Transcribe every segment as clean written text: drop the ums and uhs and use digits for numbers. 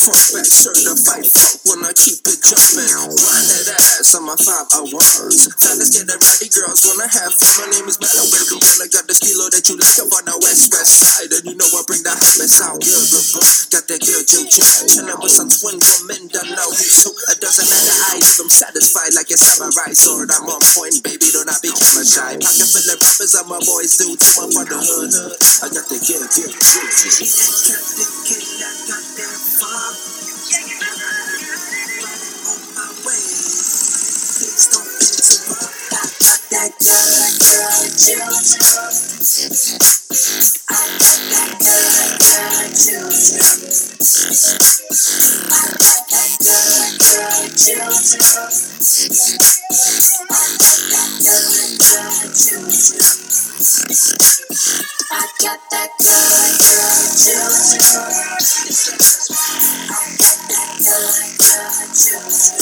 front back certified funk when I keep it jumping. Run that ass on my 5 hours. Fellas get the rowdy girls when I have fun. My name is Mellow Baby and I got the kilo that you like up on the west side. And you know I bring the hottest out. Got that good juju. Chillin' with some twin women, don't know who so. A dozen at the eyes, I'm satisfied like a samurai sword. I'm on point, baby, don't I be camera shy. Pocket full of rappers, all my boys do. Tip up on the hood. I got the good juju. Got the kid that got that fun. On my way. Please don't interrupt. I got that good juju. I got that good juju. I got that good juju. I got that good juju. I got that good juju. I got that good juju.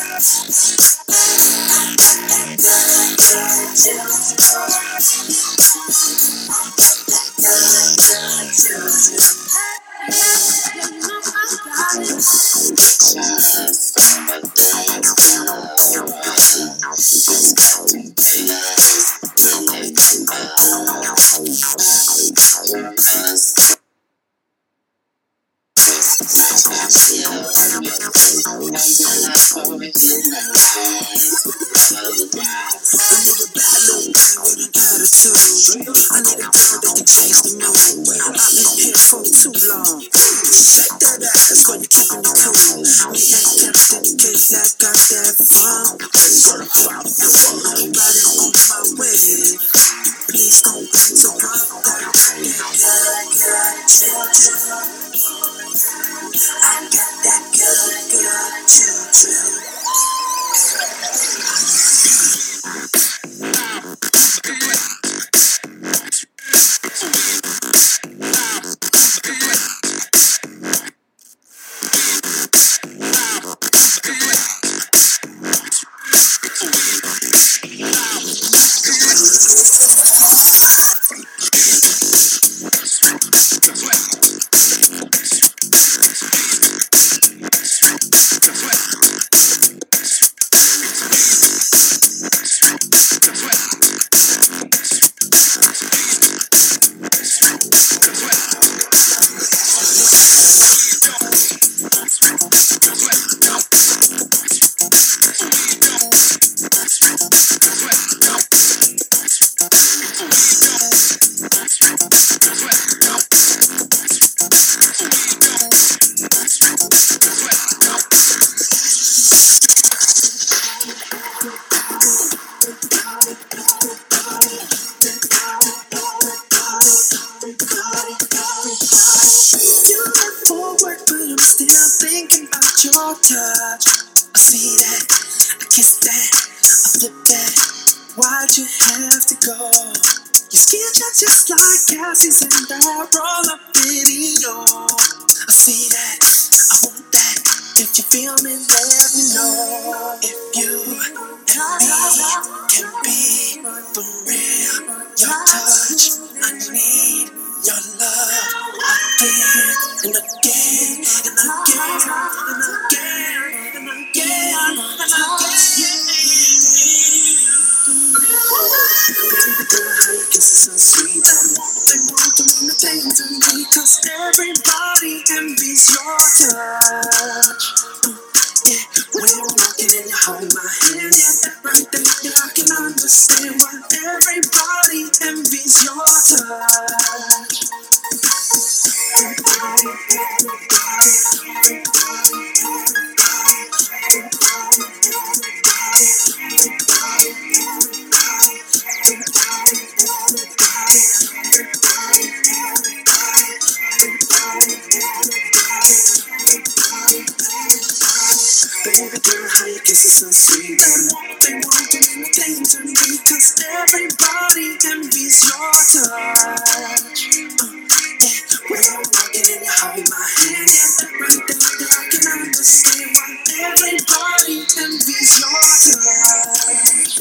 I need a girl that can change the mood. I've been here for too long. Shake that ass when you're keeping it cool. Me and Captain Kid that got that funk. Certified riding on my way. Please don't interrupt that. Good children. I got that good children. Touch, I see that, I kiss that, I flip that. Why'd you have to go? Your skin shines just like Cassie's in that roll-up video. I see that, I want that. If you feel me, let me know. If you and me can be for real, your touch, I need your love again and again and again and again and again and again. Baby girl, how you kiss is so sweet. They want to mean a thing to me, 'cause everybody envies your touch. Yeah, when you're walking and you hold my hand, yeah, right there, yeah, I can understand why everybody envies your touch. Baby girl, how you kiss is so sweet. They want to mean a thing to me, 'cause everybody envies your touch. Yeah, when you're walking and you hold my hand, yeah, right there, yeah, I can understand why everybody envies your touch.